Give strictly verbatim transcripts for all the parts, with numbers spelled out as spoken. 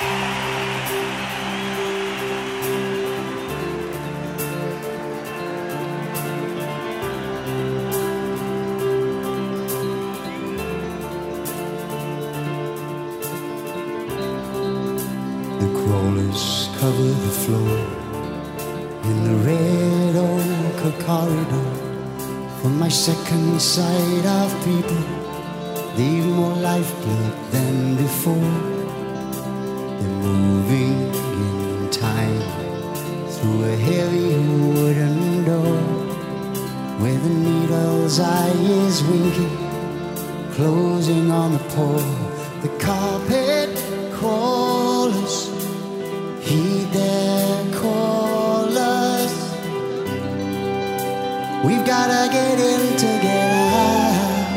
Crawlers cover the floor in the red ochre corridor. From my second sight of people, they've more lifeblood than before. They're moving in time through a heavy wooden door, where the needle's eye is winking, closing on the poor. The carpet crawlers heed their callers. We've gotta get in to get out.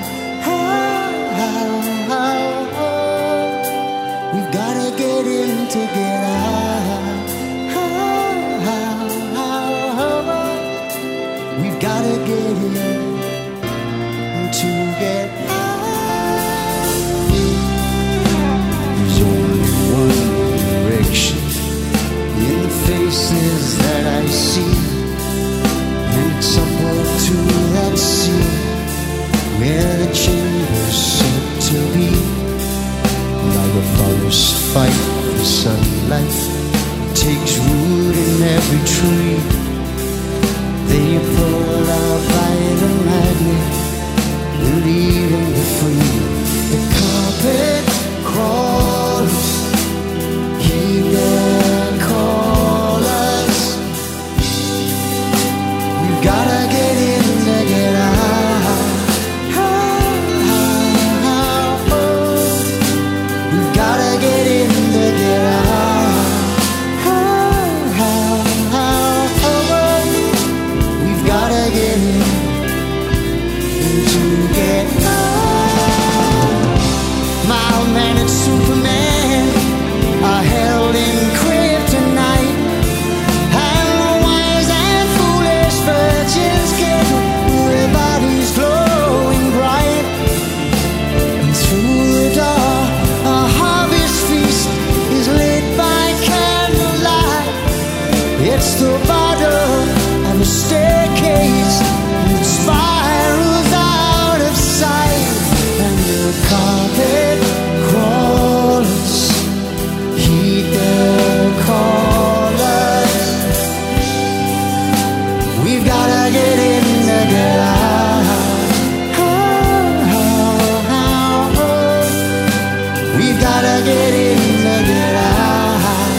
We've gotta get in to get out. We've gotta get in to get out. There's only one direction in the faces that I see, and it's upward to that sea where the chamber's said to be. Like a forest fight for sunlight takes root in every tree. They pull out by the magnet, leaving the free. The carpet crawlers heed their callers. We've gotta get in to get out. We've gotta get in to get out. We've gotta get in to get out. My old man and Superman are held in kryptonite, and the wise and foolish virgins get their bodies glowing bright. And through the door, a harvest feast is lit by candlelight. It's the bottom of a staircase that spirals out of sight, and the carpet crawlers heed their callers. We've gotta get in to get out. We've gotta get in to get out.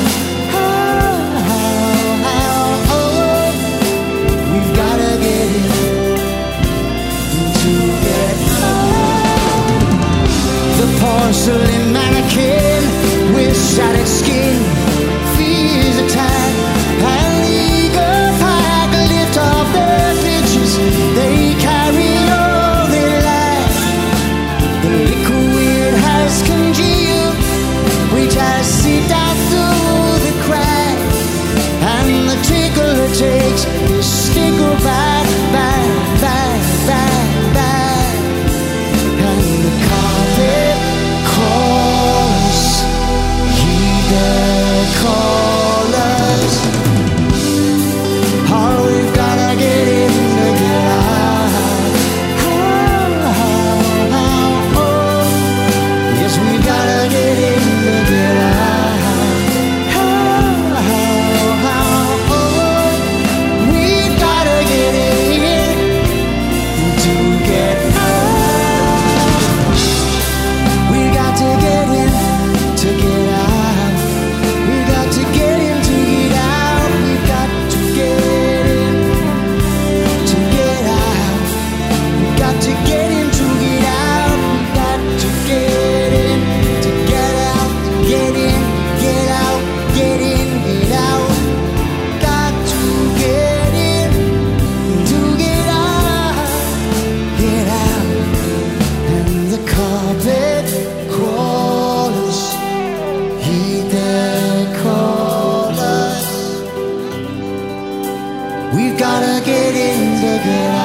We've gotta get in to get out. The porcelain mannequin with shattered skin fears attack, and the eager pack lift off their pitches. They carry all they lack. The liquid has congealed, which has seeped out through the crack, and the tickler takes his sticker back, back, back, back, back. And the carpet crawlers heed their callers. Oh, we've gotta get in to get out. Yes, we've gotta get in to get out. We've gotta get in to get out. We got to get in to get out. We got to get in to get out. We got to get in to get out. We got to get in to get out. We got to get in to get out. Get in, get out, get in, get out. Got to get in to get out. Get out. And the carpet crawlers heed their callers. We've gotta get in to get out.